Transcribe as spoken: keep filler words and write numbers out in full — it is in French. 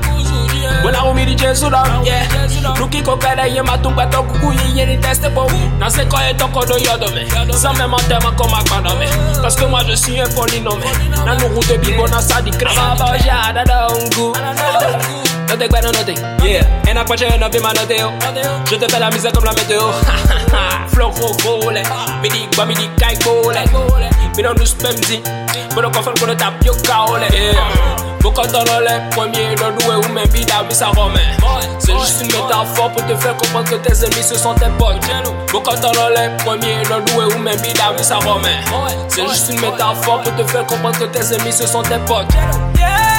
Bona umi di Jesu da, yeah. Luki kokere ye matumba to kuku ye ye teste po. Na se ko e toko do yodome. Sans même enterrement comme akbanome. Parce que moi je suis un polynomé. Na no route bibo na sa di crème. Baba jada da ungu. No te cuero, no te, yeah. En la poche no vi manoteo. Je te fais la misère comme la météo. Flow roule, midi ba midi kai gole. Mi non nous spemzi. Me lo confond con le tapioca ole. Beaucoup dans le premier, le doué ou même bida, mais ça remet. C'est juste une métaphore pour te faire comprendre que tes ennemis ce sont tes potes. Beaucoup dans le premier, le doué ou même bida, mais ça remet. C'est juste une métaphore pour te faire comprendre que tes ennemis ce sont tes potes.